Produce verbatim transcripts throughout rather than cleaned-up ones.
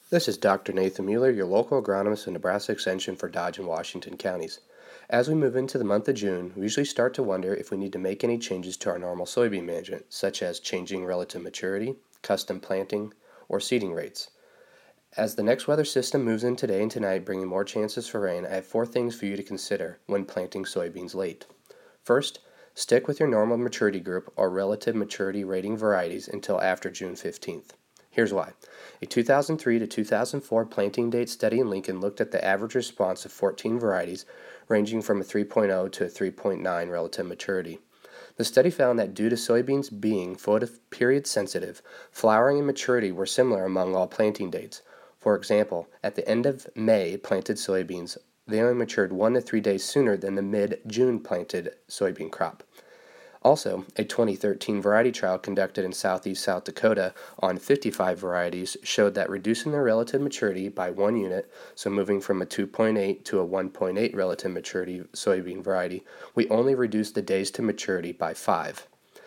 This is Doctor Nathan Mueller, your local agronomist in Nebraska Extension for Dodge and Washington counties. As we move into the month of June, we usually start to wonder if we need to make any changes to our normal soybean management, such as changing relative maturity, custom planting, or seeding rates. As the next weather system moves in today and tonight, bringing more chances for rain, I have four things for you to consider when planting soybeans late. First, stick with your normal maturity group or relative maturity rating varieties until after June fifteenth. Here's why. A two thousand three to two thousand four planting date study in Lincoln looked at the average response of fourteen varieties, ranging from a three point oh to a three point nine relative maturity. The study found that due to soybeans being photoperiod sensitive, flowering and maturity were similar among all planting dates. For example, at the end of May planted soybeans, they only matured one to three days sooner than the mid-June planted soybean crop. Also, a twenty thirteen variety trial conducted in southeast South Dakota on fifty-five varieties showed that reducing their relative maturity by one unit, so moving from a two point eight to a one point eight relative maturity soybean variety, we only reduced the days to maturity by five.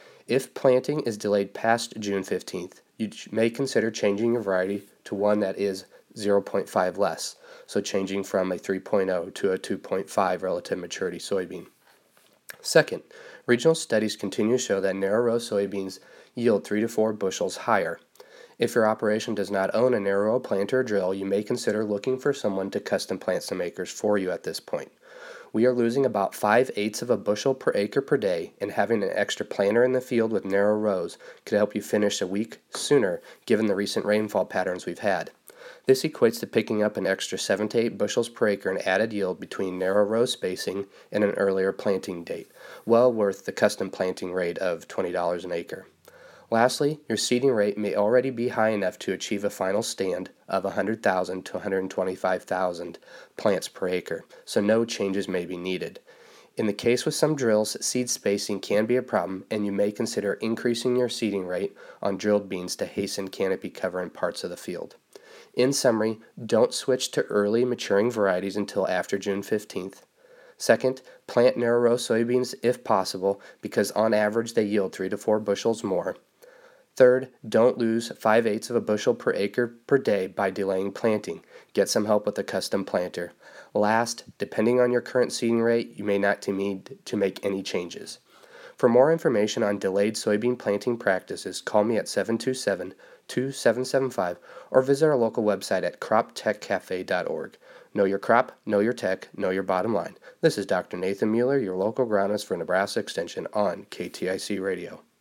If planting is delayed past June fifteenth, you may consider changing your variety to one that is zero point five less, so changing from a three point oh to a two point five relative maturity soybean. Second, regional studies continue to show that narrow row soybeans yield three to four bushels higher. If your operation does not own a narrow row planter or drill, you may consider looking for someone to custom plant some acres for you at this point. We are losing about five eighths of a bushel per acre per day, and having an extra planter in the field with narrow rows could help you finish a week sooner given the recent rainfall patterns we've had. This equates to picking up an extra seven to eight bushels per acre in added yield between narrow row spacing and an earlier planting date, well worth the custom planting rate of twenty dollars an acre. Lastly, your seeding rate may already be high enough to achieve a final stand of one hundred thousand to one hundred twenty-five thousand plants per acre, so no changes may be needed. In the case with some drills, seed spacing can be a problem, and you may consider increasing your seeding rate on drilled beans to hasten canopy cover in parts of the field. In summary, don't switch to early maturing varieties until after June fifteenth. Second, plant narrow row soybeans if possible because on average they yield three to four bushels more. Third, don't lose five eighths of a bushel per acre per day by delaying planting. Get some help with a custom planter. Last, depending on your current seeding rate, you may not need to make any changes. For more information on delayed soybean planting practices, call me at seven two seven, two seven seven five or visit our local website at crop tech cafe dot org. Know your crop, know your tech, know your bottom line. This is Doctor Nathan Mueller, your local agronomist for Nebraska Extension on K T I C Radio.